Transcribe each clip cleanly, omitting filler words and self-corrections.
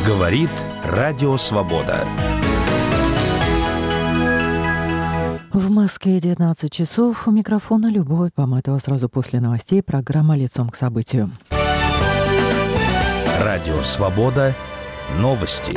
Говорит Радио Свобода. В Москве 19 часов. У микрофона Любовь Поматова. Сразу после новостей программа «Лицом к событию». Радио Свобода. Новости.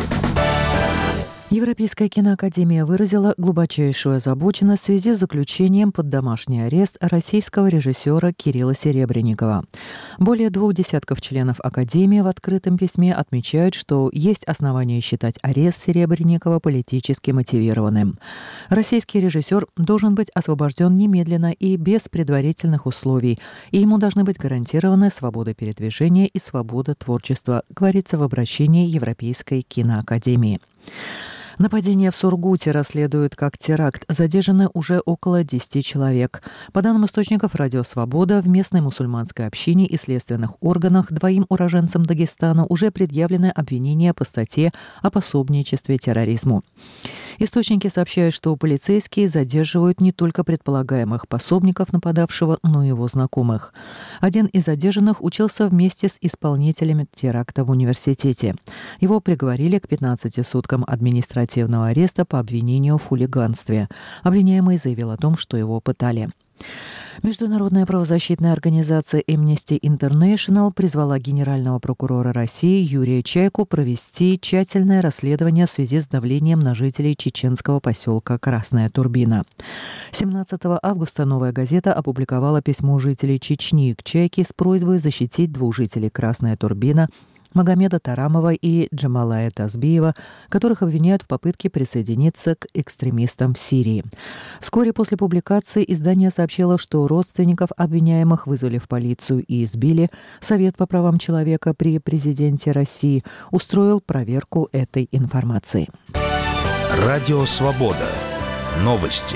Европейская киноакадемия выразила глубочайшую озабоченность в связи с заключением под домашний арест российского режиссера Кирилла Серебренникова. Более 2 десятков членов Академии в открытом письме отмечают, что есть основания считать арест Серебренникова политически мотивированным. Российский режиссер должен быть освобожден немедленно и без предварительных условий, и ему должны быть гарантированы свобода передвижения и свобода творчества, говорится в обращении Европейской киноакадемии. Нападение в Сургуте расследуют как теракт. Задержаны уже около 10 человек. По данным источников «Радио Свобода», в местной мусульманской общине и следственных органах 2 уроженцам Дагестана уже предъявлены обвинения по статье о пособничестве терроризму. Источники сообщают, что полицейские задерживают не только предполагаемых пособников нападавшего, но и его знакомых. Один из задержанных учился вместе с исполнителями теракта в университете. Его приговорили к 15 суткам административного ареста по обвинению в хулиганстве. Обвиняемый заявил о том, что его пытали. Международная правозащитная организация Amnesty International призвала генерального прокурора России Юрия Чайку провести тщательное расследование в связи с давлением на жителей чеченского поселка Красная Турбина. 17 августа «Новая газета» опубликовала письмо жителей Чечни к Чайке с просьбой защитить 2 жителей Красная Турбина Магомеда Тарамова и Джамалая Тазбиева, которых обвиняют в попытке присоединиться к экстремистам Сирии. Вскоре после публикации издание сообщило, что родственников обвиняемых вызвали в полицию и избили. Совет по правам человека при президенте России устроил проверку этой информации. Радио Свобода. Новости.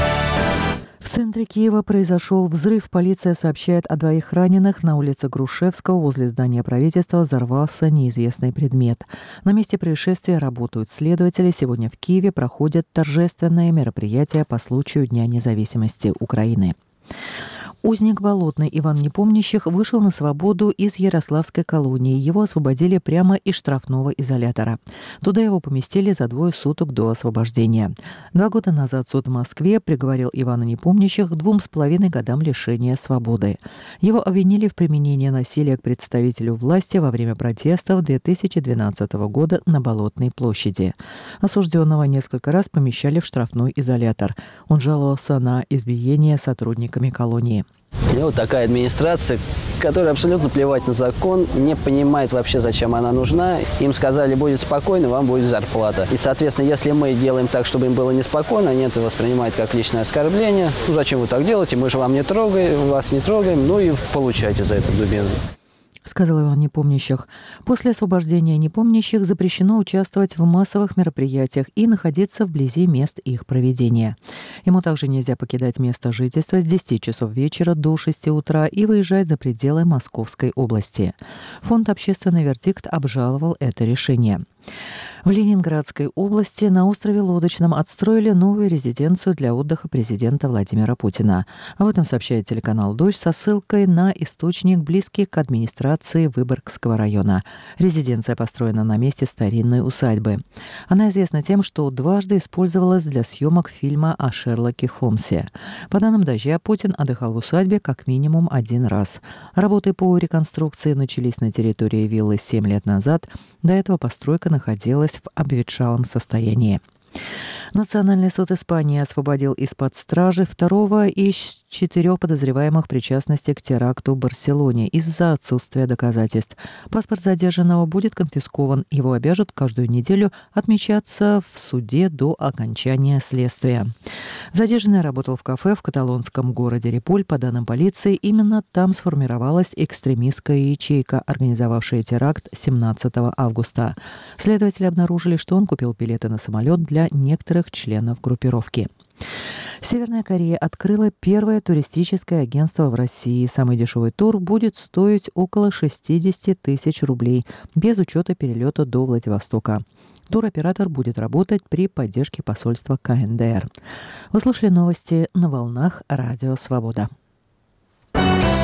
В центре Киева произошел взрыв. Полиция сообщает о 2 раненых. На улице Грушевского возле здания правительства взорвался неизвестный предмет. На месте происшествия работают следователи. Сегодня в Киеве проходят торжественные мероприятия по случаю Дня независимости Украины. Узник Болотный Иван Непомнящих вышел на свободу из Ярославской колонии. Его освободили прямо из штрафного изолятора. Туда его поместили за 2 суток до освобождения. 2 года назад суд в Москве приговорил Ивана Непомнящих к 2,5 годам лишения свободы. Его обвинили в применении насилия к представителю власти во время протестов 2012 года на Болотной площади. Осужденного несколько раз помещали в штрафной изолятор. Он жаловался на избиение сотрудниками колонии. И вот такая администрация, которая абсолютно плевать на закон, не понимает вообще, зачем она нужна. Им сказали, будет спокойно, вам будет зарплата. И, соответственно, если мы делаем так, чтобы им было неспокойно, они это воспринимают как личное оскорбление. Ну, зачем вы так делаете? Мы же вам не трогаем, вас не трогаем, ну и получайте за это дубинку. Сказал Иван Непомнящих. После освобождения непомнящих запрещено участвовать в массовых мероприятиях и находиться вблизи мест их проведения. Ему также нельзя покидать место жительства с 10 часов вечера до 6 утра и выезжать за пределы Московской области. Фонд «Общественный вердикт» обжаловал это решение. В Ленинградской области на острове Лодочном отстроили новую резиденцию для отдыха президента Владимира Путина. Об этом сообщает телеканал «Дождь» со ссылкой на источник, близкий к администрации Выборгского района. Резиденция построена на месте старинной усадьбы. Она известна тем, что дважды использовалась для съемок фильма о Шерлоке Холмсе. По данным «Дождя», Путин отдыхал в усадьбе как минимум 1 раз. Работы по реконструкции начались на территории виллы 7 лет назад. До этого постройка находилась в обветшалом состоянии. Национальный суд Испании освободил из-под стражи 2 из 4 подозреваемых причастности к теракту в Барселоне из-за отсутствия доказательств. Паспорт задержанного будет конфискован. Его обяжут каждую неделю отмечаться в суде до окончания следствия. Задержанный работал в кафе в каталонском городе Риполь. По данным полиции, именно там сформировалась экстремистская ячейка, организовавшая теракт 17 августа. Следователи обнаружили, что он купил билеты на самолет для некоторых членов группировки. Северная Корея открыла первое туристическое агентство в России. Самый дешевый тур будет стоить около 60 тысяч рублей, без учета перелета до Владивостока. Туроператор будет работать при поддержке посольства КНДР. Вы слушали новости на волнах Радио Свобода.